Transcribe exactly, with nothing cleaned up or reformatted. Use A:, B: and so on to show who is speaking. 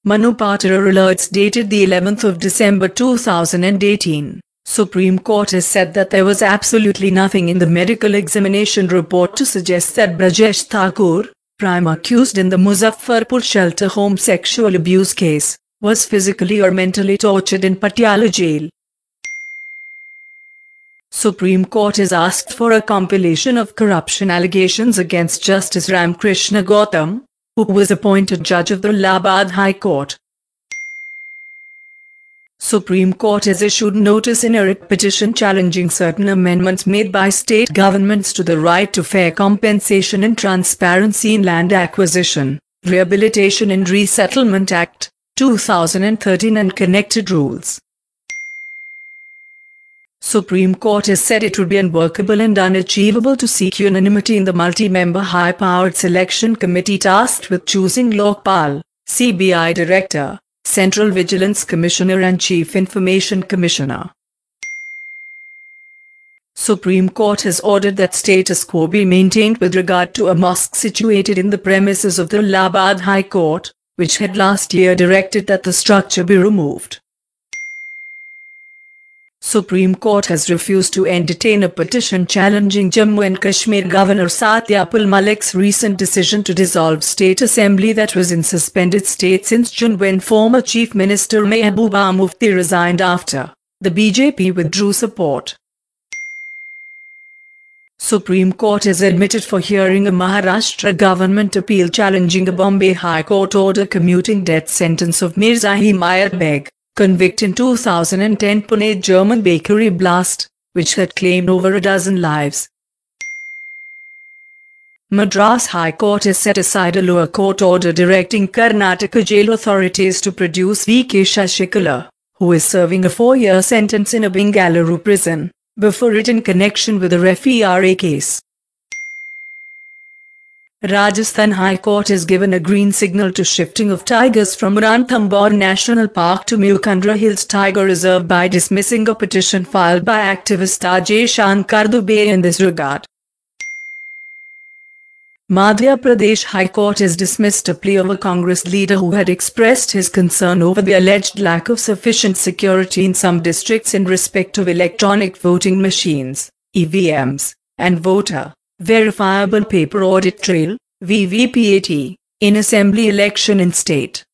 A: Manu Patora alerts dated the eleventh of December two thousand eighteen. Supreme Court has said that there was absolutely nothing in the medical examination report to suggest that Brajesh Thakur, prime accused in the Muzaffarpur shelter home sexual abuse case, was physically or mentally tortured in Patiala jail. Supreme Court has asked for a compilation of corruption allegations against Justice Ramkrishna Gautam, who was appointed judge of the Allahabad High Court. Supreme Court has issued notice in a writ petition challenging certain amendments made by state governments to the Right to Fair Compensation and Transparency in Land Acquisition, Rehabilitation and Resettlement Act, two thousand thirteen and connected rules. Supreme Court has said it would be unworkable and unachievable to seek unanimity in the multi-member high-powered selection committee tasked with choosing Lokpal, C B I Director, Central Vigilance Commissioner and Chief Information Commissioner. Supreme Court has ordered that status quo be maintained with regard to a mosque situated in the premises of the Allahabad High Court, which had last year directed that the structure be removed. Supreme Court has refused to entertain a petition challenging Jammu and Kashmir Governor Satyapal Malik's recent decision to dissolve State Assembly that was in suspended state since June when former Chief Minister Mehbooba Mufti resigned after the B J P withdrew support. Supreme Court has admitted for hearing a Maharashtra government appeal challenging a Bombay High Court order commuting death sentence of Mirza Himayat Beg, convicted in two thousand ten Pune German bakery blast, which had claimed over a dozen lives. Madras High Court has set aside a lower court order directing Karnataka jail authorities to produce V K Shashikala, who is serving a four-year sentence in a Bengaluru prison, before it in connection with the F E R A case. Rajasthan High Court has given a green signal to shifting of tigers from Ranthambore National Park to Mukundra Hills Tiger Reserve by dismissing a petition filed by activist Ajay Shankar Dubey in this regard. Madhya Pradesh High Court has dismissed a plea of a Congress leader who had expressed his concern over the alleged lack of sufficient security in some districts in respect of electronic voting machines, E V Ms, and voter verifiable paper audit trail, V V P A T, in assembly election in state.